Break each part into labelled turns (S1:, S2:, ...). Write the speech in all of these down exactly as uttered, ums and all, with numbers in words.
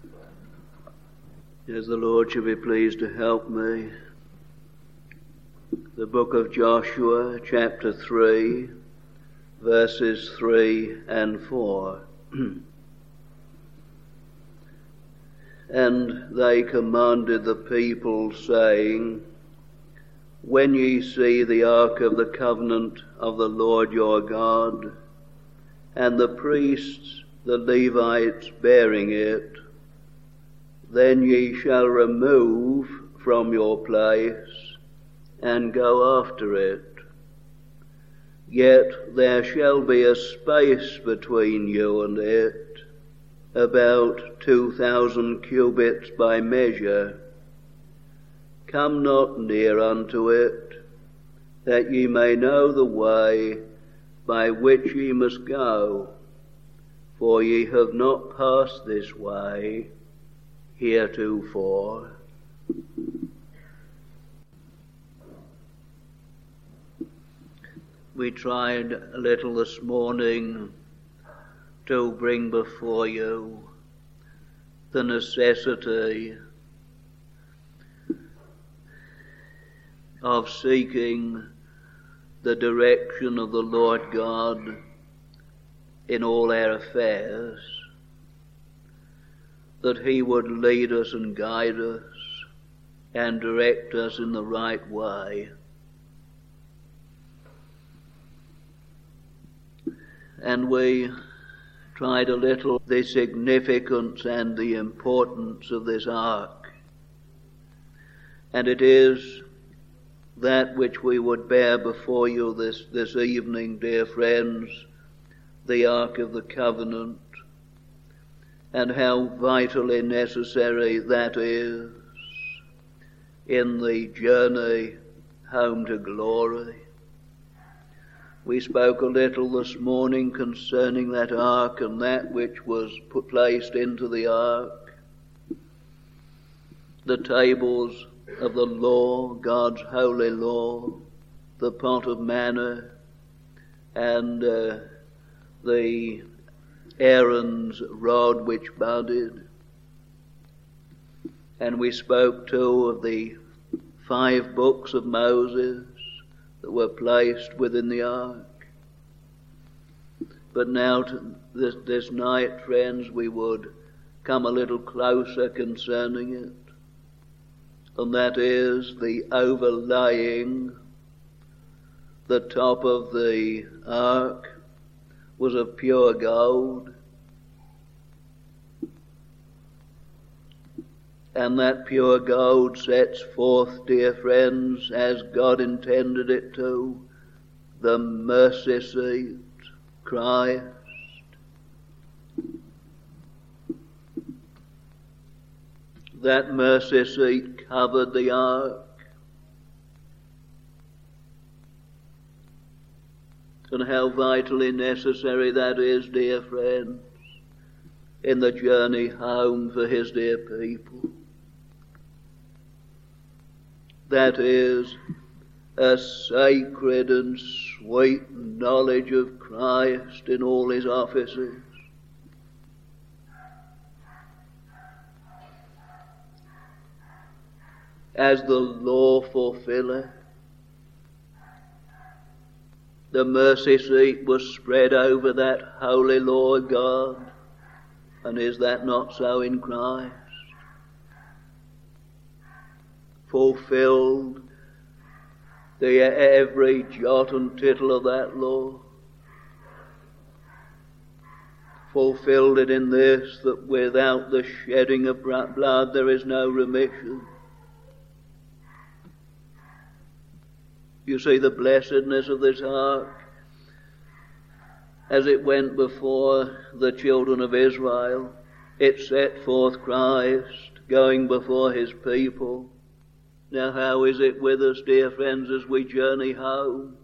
S1: As the Lord should be pleased to help me. The book of Joshua, chapter three, verses three and four. And they commanded the people, saying, When ye see the ark of the covenant of the Lord your God, and the priests, the Levites, bearing it, then ye shall remove from your place and go after it. Yet there shall be a space between you and it, about two thousand cubits by measure. Come not near unto it, that ye may know the way by which ye must go, for ye have not passed this way heretofore. We tried a little this morning to bring before you the necessity of seeking the direction of the Lord God in all our affairs, that He would lead us and guide us and direct us in the right way. And we tried a little the significance and the importance of this ark. And it is that which we would bear before you this, this evening, dear friends, the Ark of the Covenant, and how vitally necessary that is in the journey home to glory. We spoke a little this morning concerning that ark and that which was put, placed into the ark, the tables of the law, God's holy law, the pot of manna, and uh, the Aaron's rod which budded. And we spoke too of the five books of Moses that were placed within the ark. But now to this, this night, friends, we would come a little closer concerning it. And that is the overlaying. The top of the ark was of pure gold. And that pure gold sets forth, dear friends, as God intended it to, the mercy seat, Christ. That mercy seat covered the ark. And how vitally necessary that is, dear friends, in the journey home for His dear people. That is a sacred and sweet knowledge of Christ in all His offices. As the law fulfiller, the mercy seat was spread over that holy law of God. And is that not so in Christ? Fulfilled the every jot and tittle of that law. Fulfilled it in this, that without the shedding of blood there is no remission. You see the blessedness of this ark as it went before the children of Israel. It set forth Christ going before His people. Now how is it with us, dear friends, as we journey home?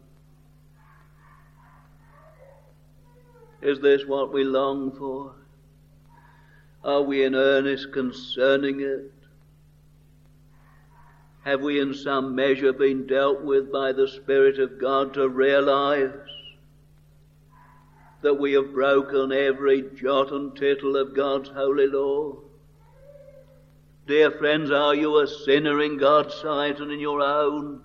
S1: Is this what we long for? Are we in earnest concerning it? Have we in some measure been dealt with by the Spirit of God to realize that we have broken every jot and tittle of God's holy law? Dear friends, are you a sinner in God's sight and in your own?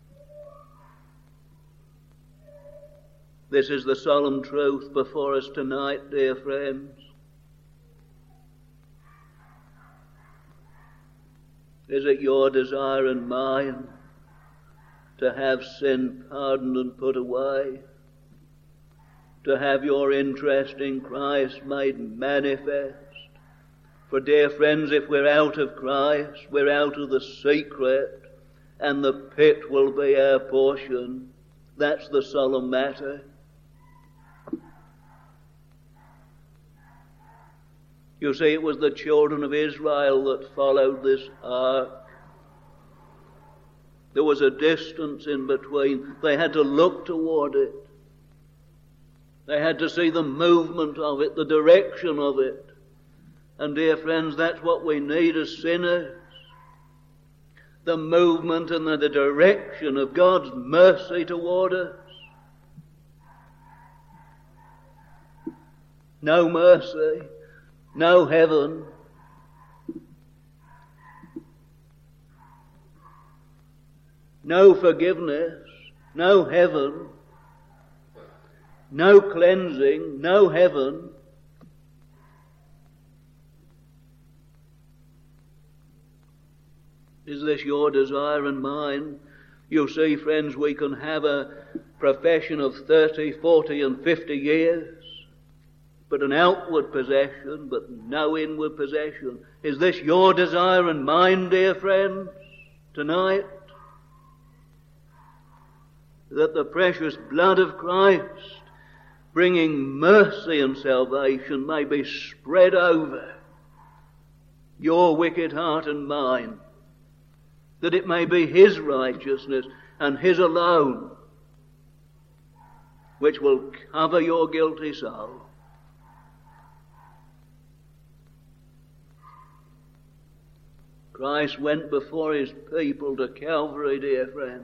S1: This is the solemn truth before us tonight, dear friends. Is it your desire and mine to have sin pardoned and put away? To have your interest in Christ made manifest? For dear friends, if we're out of Christ, we're out of the secret, and the pit will be our portion. That's the solemn matter. You see, it was the children of Israel that followed this ark. There was a distance in between. They had to look toward it. They had to see the movement of it, the direction of it. And dear friends, that's what we need as sinners. The movement and the direction of God's mercy toward us. No mercy, no heaven. No forgiveness, no heaven. No cleansing, no heaven. Is this your desire and mine? You see, friends, we can have a profession of thirty, forty and fifty years, but an outward possession, but no inward possession. Is this your desire and mine, dear friends, tonight? That the precious blood of Christ, bringing mercy and salvation, may be spread over your wicked heart and mine, that it may be His righteousness and His alone which will cover your guilty soul. Christ went before His people to Calvary, dear friends.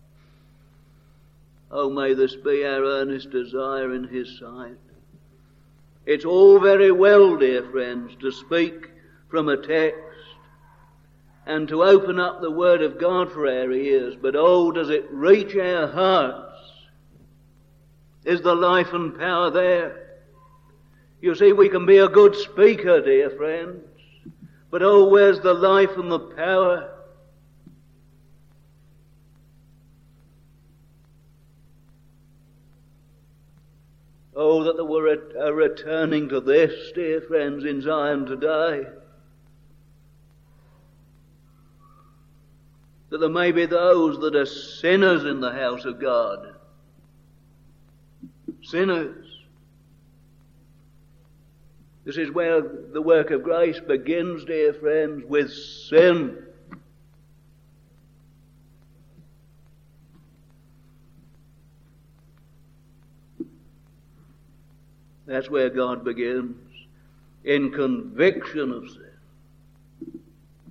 S1: Oh, may this be our earnest desire in His sight. It's all very well, dear friends, to speak from a text and to open up the Word of God for our ears, but oh, does it reach our hearts? Is the life and power there? You see, we can be a good speaker, dear friends, but oh, where's the life and the power? Oh, that there were a, a returning to this, dear friends, in Zion today. That there may be those that are sinners in the house of God. Sinners. This is where the work of grace begins, dear friends, with sin. That's where God begins, in conviction of sin.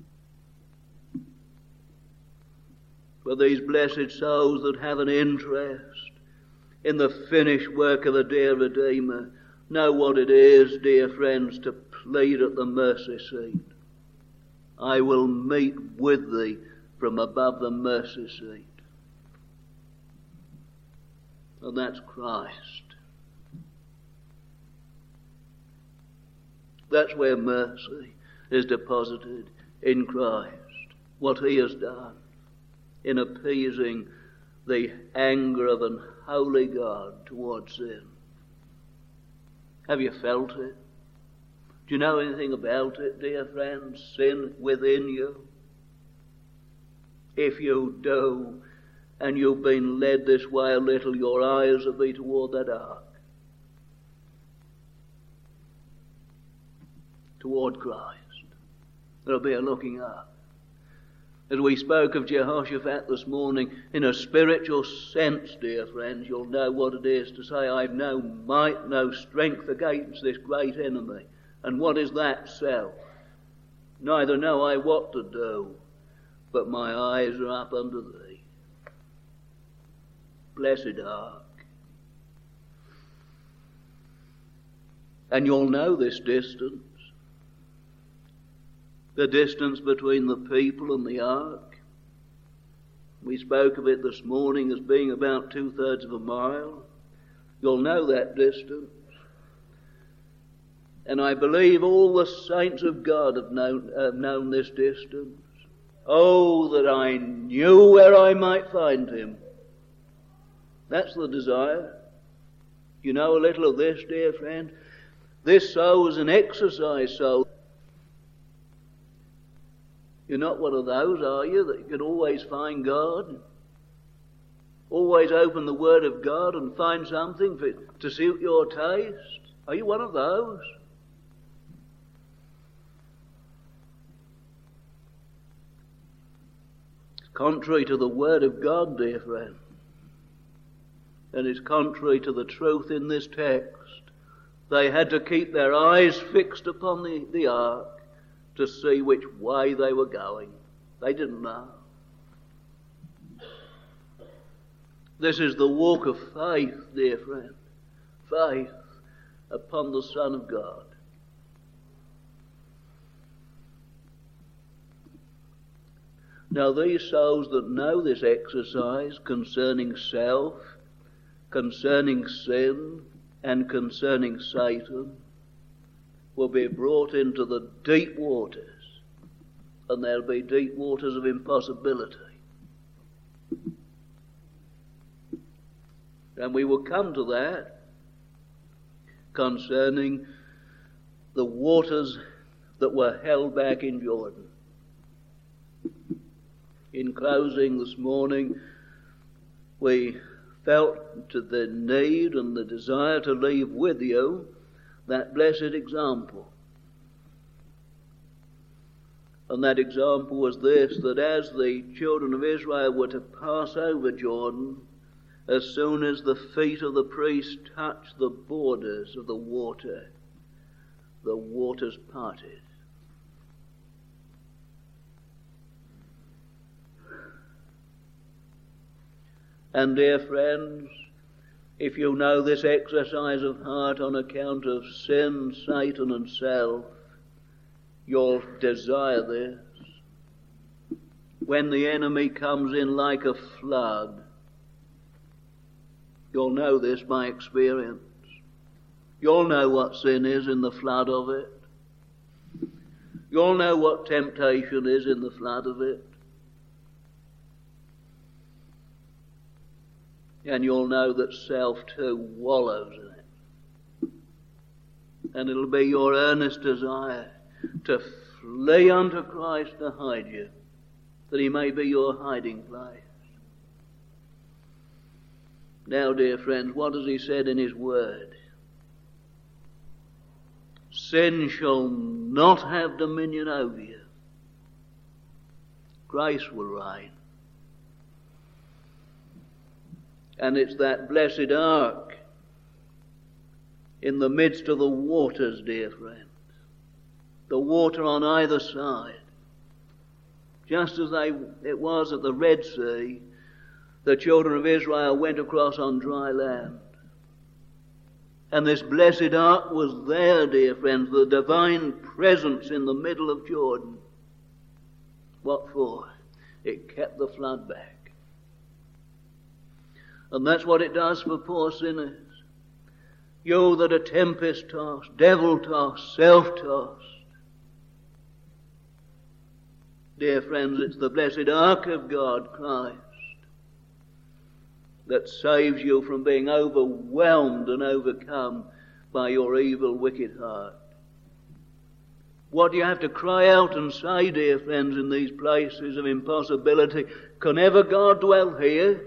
S1: For these blessed souls that have an interest in the finished work of the dear Redeemer know what it is, dear friends, to plead at the mercy seat. I will meet with thee from above the mercy seat. And that's Christ. That's where mercy is deposited in Christ. What He has done in appeasing the anger of an holy God towards sin. Have you felt it? Do you know anything about it, dear friends? Sin within you? If you do, and you've been led this way a little, your eyes will be toward that ark. Toward Christ. There'll be a looking up. As we spoke of Jehoshaphat this morning, in a spiritual sense, dear friends, you'll know what it is to say, I've no might, no strength against this great enemy. And what is that? Self. Neither know I what to do, but my eyes are up unto thee. Blessed ark. And you'll know this distance. the distance between the people and the ark. We spoke of it this morning as being about two-thirds of a mile. You'll know that distance. And I believe all the saints of God have known, have known this distance. Oh, that I knew where I might find him. That's the desire. You know a little of this, dear friend? This soul is an exercise soul. You're not one of those, are you, that you can always find God? Always open the Word of God and find something for, to suit your taste? Are you one of those? It's contrary to the Word of God, dear friend. And it's contrary to the truth in this text. They had to keep their eyes fixed upon the, the ark to see which way they were going. They didn't know. This is the walk of faith, dear friend. Faith upon the Son of God. Now these souls that know this exercise concerning self, concerning sin, and concerning Satan, will be brought into the deep waters, and there'll be deep waters of impossibility. And we will come to that concerning the waters that were held back in Jordan. In closing this morning, we felt to the need and the desire to leave with you that blessed example. And that example was this, that as the children of Israel were to pass over Jordan, as soon as the feet of the priest touched the borders of the water, the waters parted. And dear friends, if you know this exercise of heart on account of sin, Satan and self, you'll desire this. When the enemy comes in like a flood, you'll know this by experience. You'll know what sin is in the flood of it. You'll know what temptation is in the flood of it. And you'll know that self too wallows in it. And it'll be your earnest desire to flee unto Christ to hide you, that he may be your hiding place. Now, dear friends, what has he said in his word? Sin shall not have dominion over you. Grace will reign. And it's that blessed ark in the midst of the waters, dear friends. The water on either side. Just as they, it was at the Red Sea, the children of Israel went across on dry land. And this blessed ark was there, dear friends, the divine presence in the middle of Jordan. What for? It kept the flood back. And that's what it does for poor sinners. You that are tempest-tossed, devil-tossed, self-tossed. Dear friends, it's the blessed ark of God, Christ, that saves you from being overwhelmed and overcome by your evil, wicked heart. What do you have to cry out and say, dear friends, in these places of impossibility? Can ever God dwell here?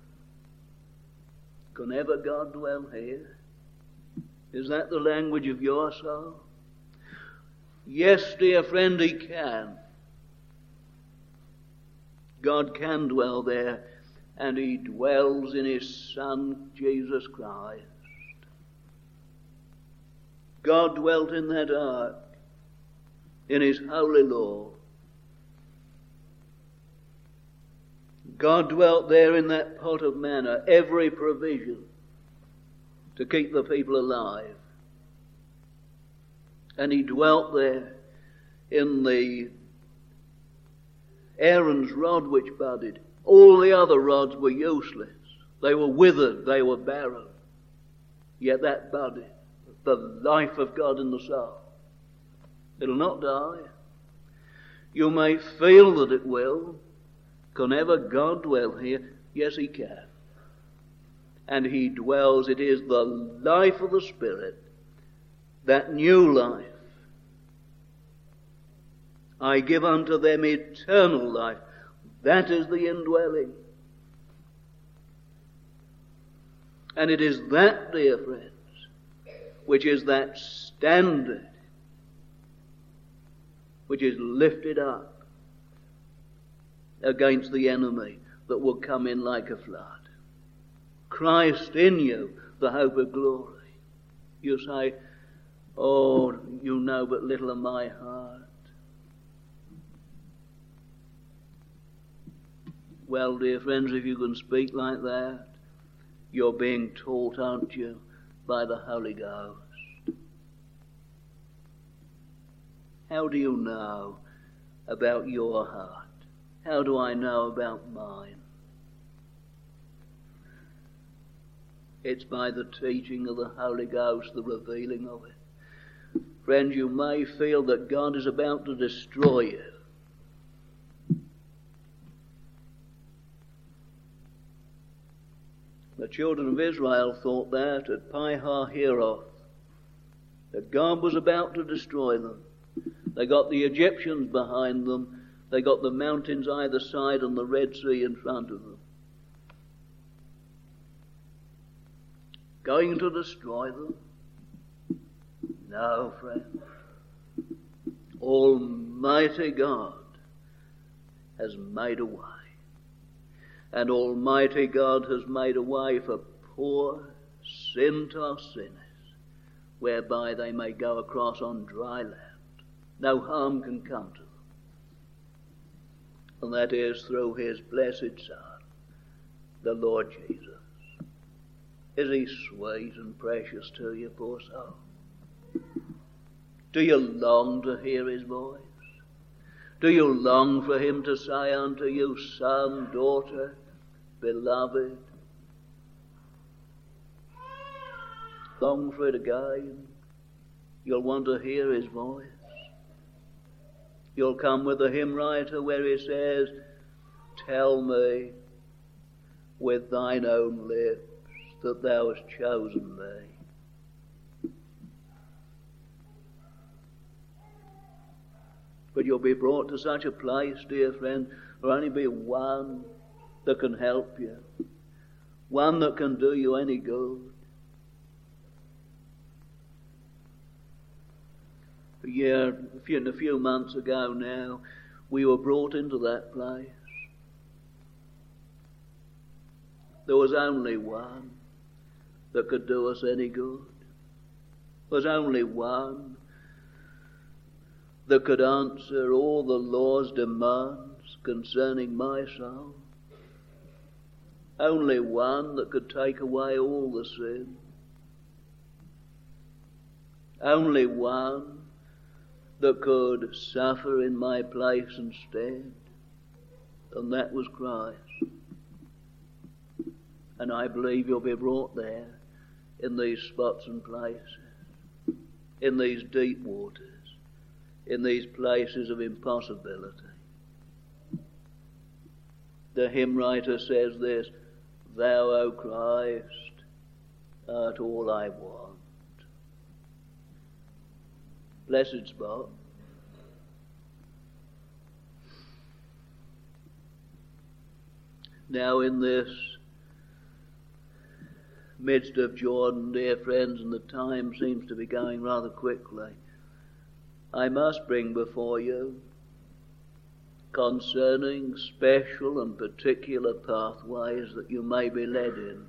S1: Can ever God dwell here? Is that the language of your soul? Yes, dear friend, he can. God can dwell there, and he dwells in his Son, Jesus Christ. God dwelt in that ark, in his holy law. God dwelt there in that pot of manna, every provision to keep the people alive. And he dwelt there in the Aaron's rod which budded. All the other rods were useless. They were withered, they were barren. Yet that budded, the life of God in the soul. It'll not die. You may feel that it will. Can ever God dwell here? Yes, he can. And he dwells. It is the life of the Spirit, that new life. I give unto them eternal life. That is the indwelling. And it is that, dear friends, which is that standard which is lifted up against the enemy that will come in like a flood. Christ in you, the hope of glory. You say, oh, you know but little of my heart. Well, dear friends, if you can speak like that, you're being taught, aren't you, by the Holy Ghost. How do you know about your heart? How do I know about mine? It's by the teaching of the Holy Ghost, the revealing of it. Friends, you may feel that God is about to destroy you. The children of Israel thought that at Pi-hahiroth, that God was about to destroy them. They got the Egyptians behind them. They got the mountains either side and the Red Sea in front of them. Going to destroy them? No, friend. Almighty God has made a way. And Almighty God has made a way for poor, sin-tossed sinners, whereby they may go across on dry land. No harm can come to them. And that is through his blessed Son, the Lord Jesus. Is he sweet and precious to you, poor soul? Do you long to hear his voice? Do you long for him to say unto you, son, daughter, beloved? Long for it again. You'll want to hear his voice. You'll come with the hymn writer where he says, tell me with thine own lips that thou hast chosen me. But you'll be brought to such a place, dear friend, there'll only be one that can help you, one that can do you any good. A year, a few, a few months ago now, we were brought into that place. There was only one that could do us any good. There was only one that could answer all the law's demands concerning my soul. Only one that could take away all the sin. Only one that could suffer in my place instead. And that was Christ. And I believe you'll be brought there in these spots and places, in these deep waters, in these places of impossibility. The hymn writer says this, thou, O Christ, art all I want. Blessed spot. Now in this midst of Jordan, dear friends, and the time seems to be going rather quickly, I must bring before you concerning special and particular pathways that you may be led in.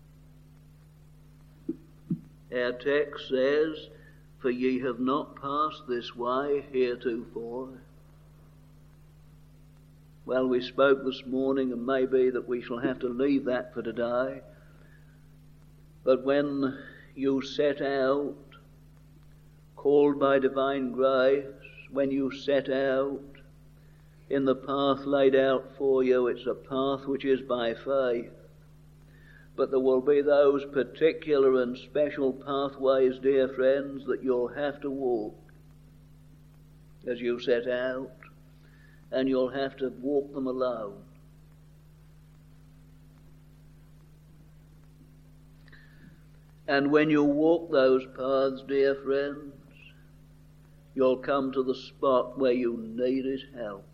S1: Our text says, for ye have not passed this way heretofore. Well, we spoke this morning, and maybe that we shall have to leave that for today. But when you set out, called by divine grace, when you set out in the path laid out for you. It's a path which is by faith. But there will be those particular and special pathways, dear friends, that you'll have to walk as you set out, and you'll have to walk them alone. And when you walk those paths, dear friends, you'll come to the spot where you need His help.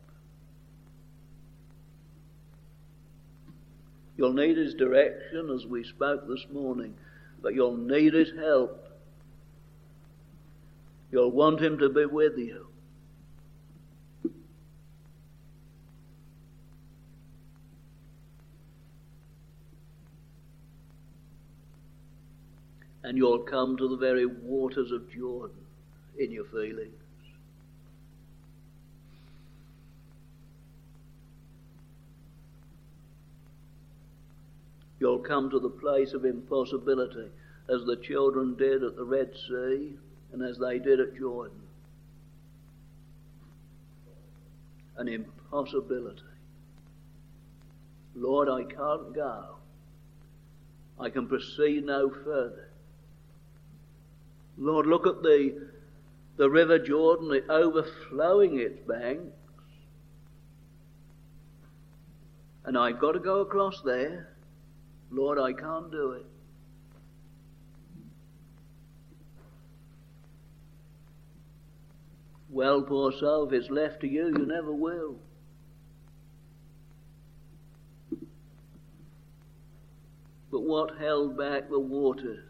S1: You'll need His direction, as we spoke this morning, but you'll need His help. You'll want Him to be with you. And you'll come to the very waters of Jordan in your feelings. You'll come to the place of impossibility, as the children did at the Red Sea and as they did at Jordan. An impossibility. Lord, I can't go. I can proceed no further. Lord, look at the, the river Jordan, it overflowing its banks. And I've got to go across there. Lord, I can't do it. Well, poor soul, if it's left to you, you never will. But what held back the waters?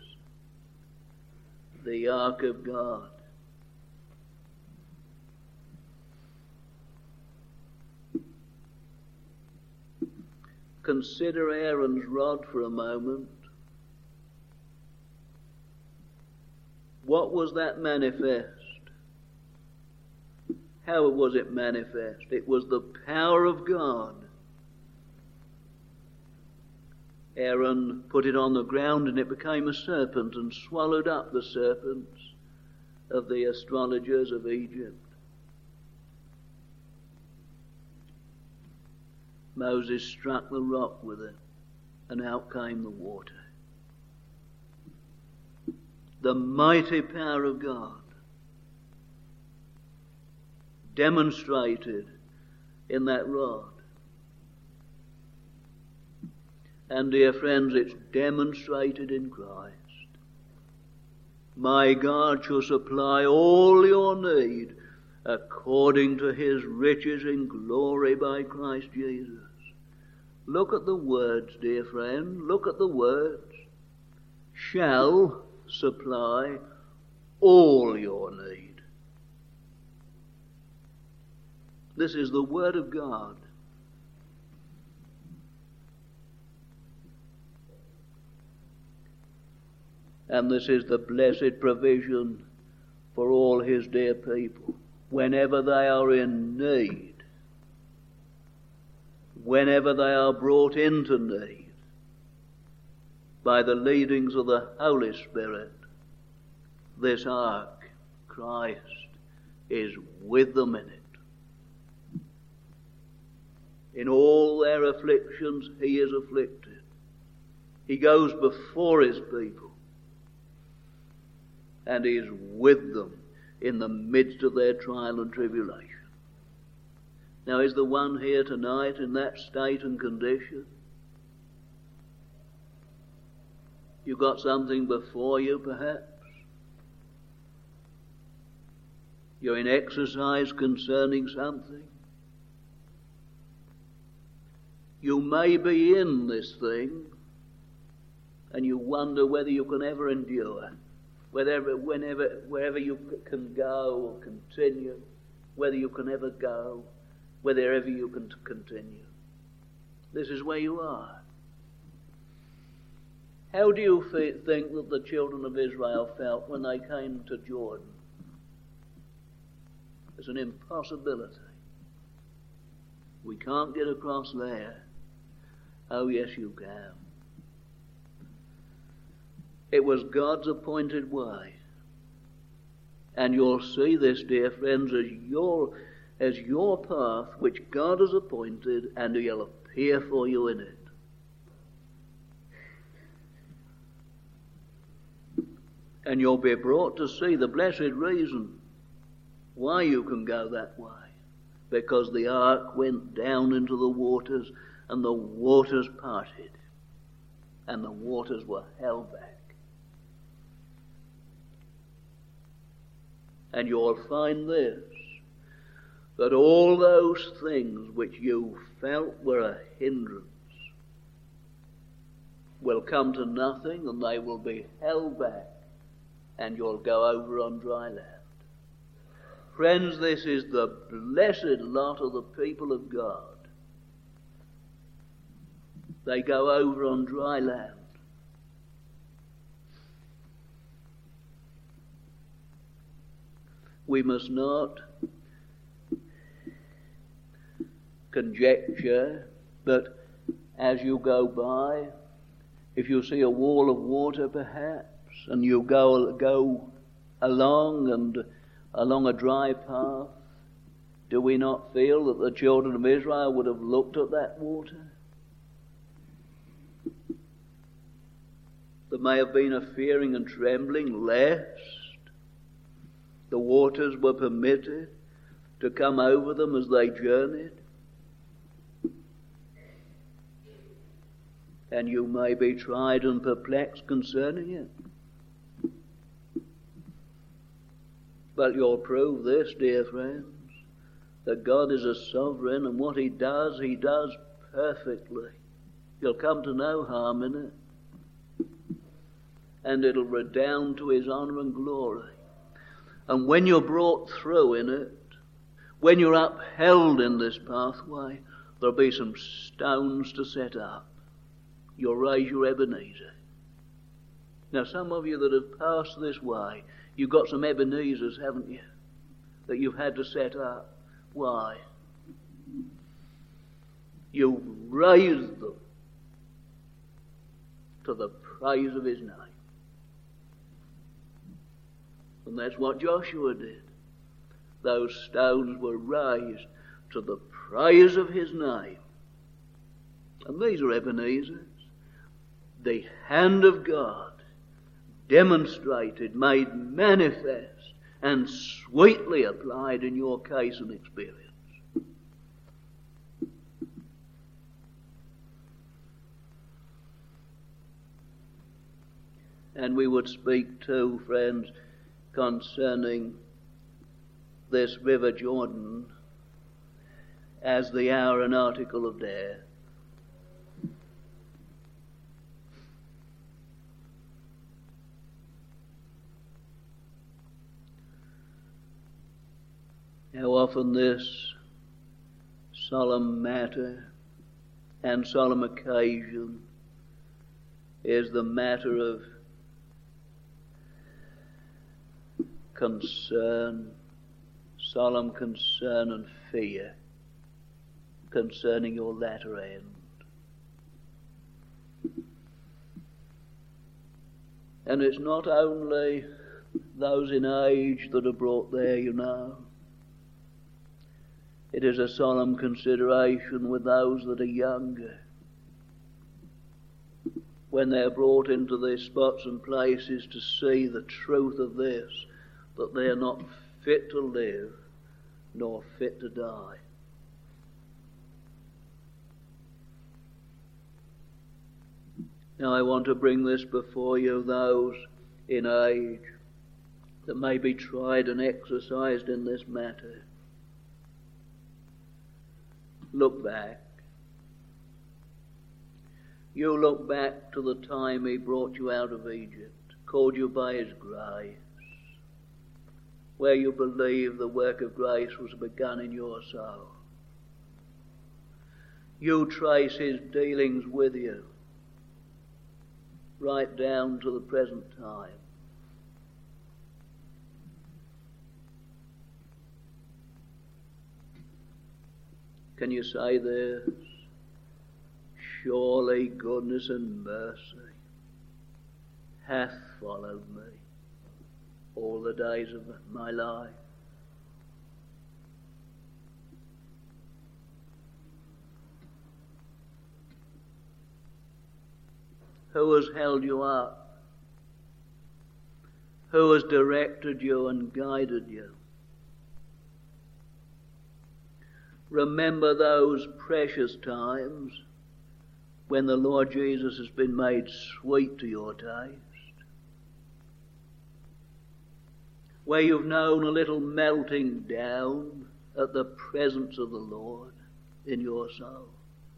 S1: The ark of God. Consider Aaron's rod for a moment. What was that manifest? How was it manifest? It was the power of God. Aaron put it on the ground and it became a serpent and swallowed up the serpents of the astrologers of Egypt. Moses struck the rock with it and out came the water. The mighty power of God demonstrated in that rod. And dear friends, it's demonstrated in Christ. My God shall supply all your need according to His riches in glory by Christ Jesus. Look at the words, dear friend. Look at the words. Shall supply all your need. This is the word of God. And this is the blessed provision for all His dear people. Whenever they are in need, whenever they are brought into need, by the leadings of the Holy Spirit, this ark, Christ, is with them in it. In all their afflictions, He is afflicted. He goes before His people. And He is with them in the midst of their trial and tribulation. Now, is the one here tonight in that state and condition? You got something before you, perhaps? You're in exercise concerning something? You may be in this thing, and you wonder whether you can ever endure. Wherever, whenever, wherever you can go or continue, whether you can ever go, whether ever you can continue. This is where you are. How do you fe- think that the children of Israel felt when they came to Jordan? It's an impossibility. We can't get across there. Oh, yes, you can. It was God's appointed way. And you'll see this, dear friends, as you're, as your path which God has appointed, and he'll appear for you in it. And you'll be brought to see the blessed reason why you can go that way. Because the ark went down into the waters, and the waters parted, and the waters were held back. And you'll find this, that all those things which you felt were a hindrance will come to nothing, and they will be held back, and you'll go over on dry land. Friends, this is the blessed lot of the people of God. They go over on dry land. We must not conjecture, but as you go by, if you see a wall of water perhaps, and you go go along and along a dry path, do we not feel that the children of Israel would have looked at that water? There may have been a fearing and trembling lest the waters were permitted to come over them as they journeyed. And you may be tried and perplexed concerning it. But you'll prove this, dear friends, that God is a sovereign, and what he does, he does perfectly. You'll come to no harm in it. And it'll redound to his honour and glory. And when you're brought through in it, when you're upheld in this pathway, there'll be some stones to set up. You'll raise your Ebenezer. Now, some of you that have passed this way, you've got some Ebenezers, haven't you, that you've had to set up. Why? You've raised them to the praise of his name. And that's what Joshua did. Those stones were raised to the praise of his name. And these are Ebenezers. The hand of God demonstrated, made manifest, and sweetly applied in your case and experience. And we would speak too, friends, concerning this river Jordan as the hour and article of death. How often this solemn matter and solemn occasion is the matter of concern, solemn concern and fear concerning your latter end. And it's not only those in age that are brought there, you know. It is a solemn consideration with those that are younger. When they're brought into these spots and places to see the truth of this, that they're not fit to live nor fit to die. Now I want to bring this before you, those in age that may be tried and exercised in this matter. Look back. You look back to the time he brought you out of Egypt, called you by his grace, where you believe the work of grace was begun in your soul. You trace his dealings with you right down to the present time. Can you say this? Surely goodness and mercy hath followed me all the days of my life. Who has held you up? Who has directed you and guided you? Remember those precious times when the Lord Jesus has been made sweet to your taste, where you've known a little melting down at the presence of the Lord in your soul,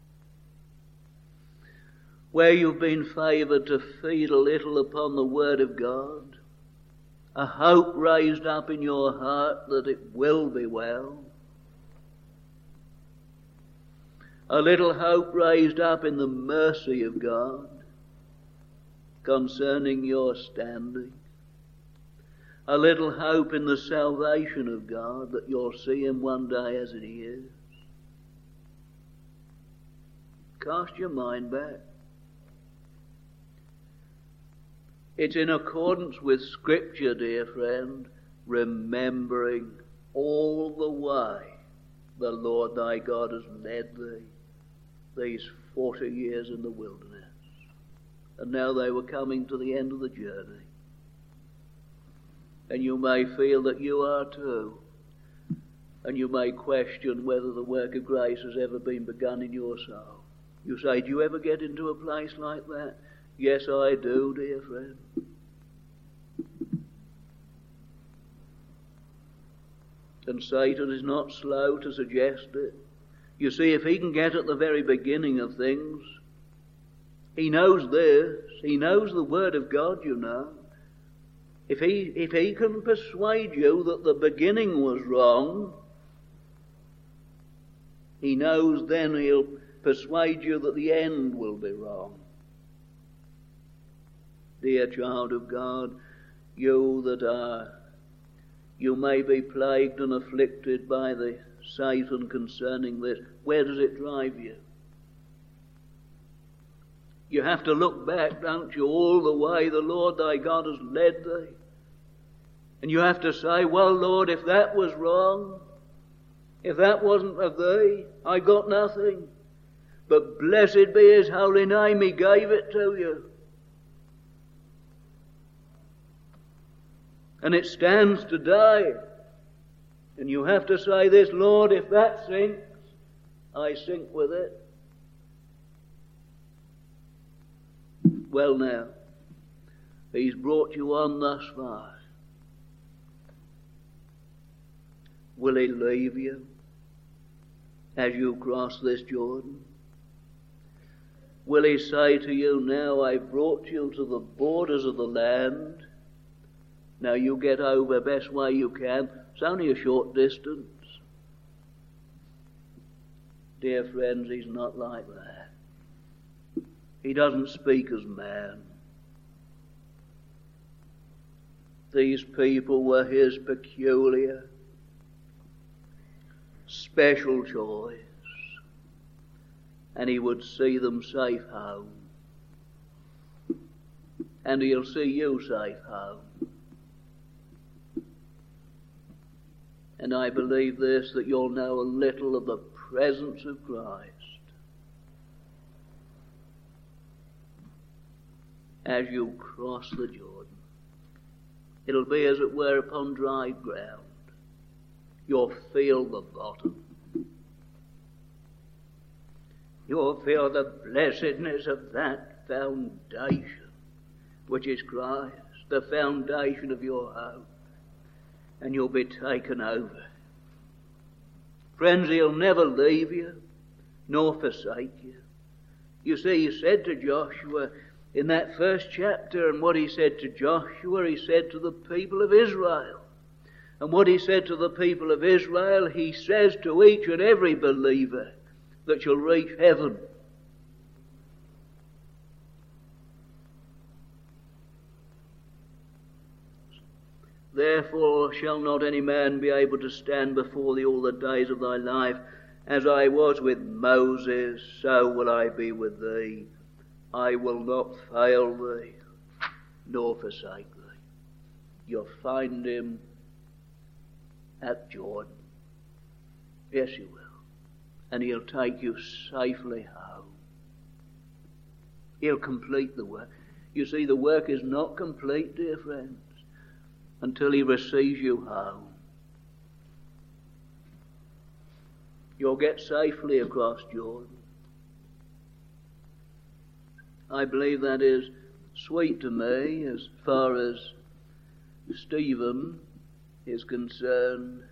S1: where you've been favoured to feed a little upon the Word of God, a hope raised up in your heart that it will be well, a little hope raised up in the mercy of God concerning your standing, a little hope in the salvation of God that you'll see Him one day as it is. Cast your mind back. It's in accordance with Scripture, dear friend, remembering all the way the Lord thy God has led thee these forty years in the wilderness. And now they were coming to the end of the journey. And you may feel that you are too. And you may question whether the work of grace has ever been begun in your soul. You say, do you ever get into a place like that? Yes, I do, dear friend. And Satan is not slow to suggest it. You see, if he can get at the very beginning of things, he knows this. He knows the Word of God, you know. If he, if he can persuade you that the beginning was wrong, he knows then he'll persuade you that the end will be wrong. Dear child of God, you that are, you may be plagued and afflicted by the Satan concerning this. Where does it drive you? You have to look back, don't you, all the way the Lord thy God has led thee. And you have to say, well, Lord, if that was wrong, if that wasn't of thee, I got nothing. But blessed be his holy name, he gave it to you. And it stands today. And you have to say this, Lord, if that sinks, I sink with it. Well now, he's brought you on thus far. Will he leave you as you cross this Jordan? Will he say to you, now I've brought you to the borders of the land, now you get over best way you can. It's only a short distance. Dear friends, he's not like that. He doesn't speak as man. These people were his peculiar, special choice, and he would see them safe home, and he'll see you safe home. And I believe this, that you'll know a little of the presence of Christ as you cross the Jordan. It'll be as it were upon dry ground. You'll feel the bottom. You'll feel the blessedness of that foundation, which is Christ, the foundation of your hope. And you'll be taken over. Friends, he'll never leave you, nor forsake you. You see, he said to Joshua in that first chapter, and what he said to Joshua, he said to the people of Israel. And what he said to the people of Israel, he says to each and every believer that shall reach heaven. Therefore shall not any man be able to stand before thee all the days of thy life. As I was with Moses, so will I be with thee. I will not fail thee, nor forsake thee. You'll find him at Jordan. Yes, you will. And he'll take you safely home. He'll complete the work. You see, the work is not complete, dear friends, until he receives you home. You'll get safely across Jordan. I believe that is sweet to me as far as Stephen is concerned.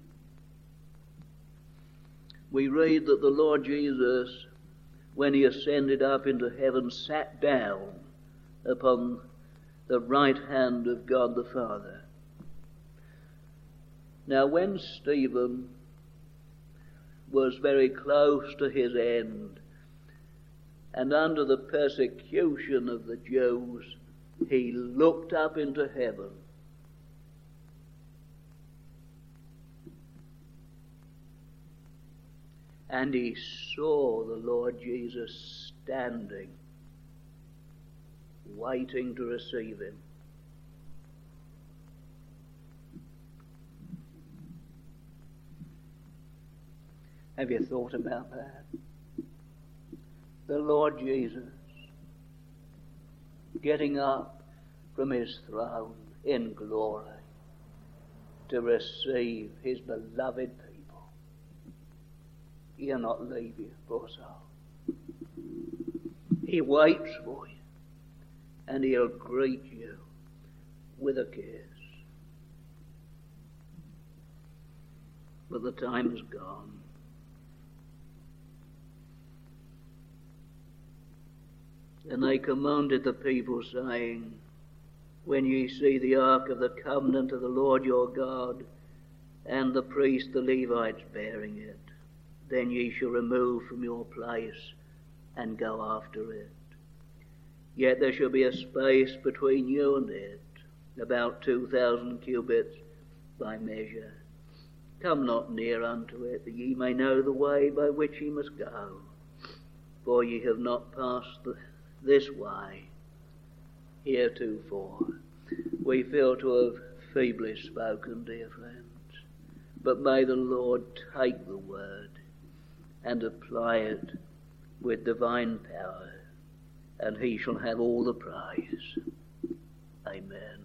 S1: We read that the Lord Jesus, when he ascended up into heaven, sat down upon the right hand of God the Father. Now, when Stephen was very close to his end, and under the persecution of the Jews, he looked up into heaven. And he saw the Lord Jesus standing, waiting to receive him. Have you thought about that? The Lord Jesus getting up from his throne in glory to receive his beloved people. He'll not leave you, poor soul. He waits for you, and he'll greet you with a kiss. But the time is gone. And they commanded the people, saying, when ye see the ark of the covenant of the Lord your God, and the priest the Levites bearing it, then ye shall remove from your place and go after it. Yet there shall be a space between you and it, about two thousand cubits by measure. Come not near unto it, that ye may know the way by which ye must go. For ye have not passed the this way heretofore. We feel to have feebly spoken, dear friends, but may the Lord take the word and apply it with divine power, and he shall have all the praise. Amen.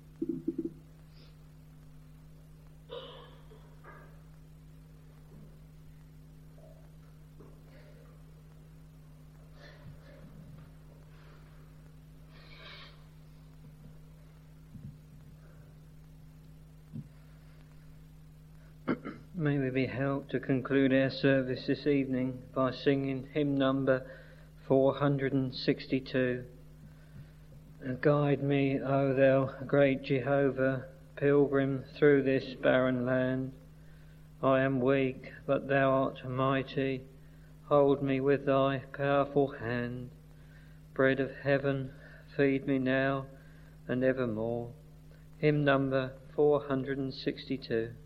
S2: May we be helped to conclude our service this evening by singing hymn number four hundred sixty-two. Guide me, O thou great Jehovah, pilgrim through this barren land. I am weak, but thou art mighty. Hold me with thy powerful hand. Bread of heaven, feed me now and evermore. Hymn number four hundred sixty-two.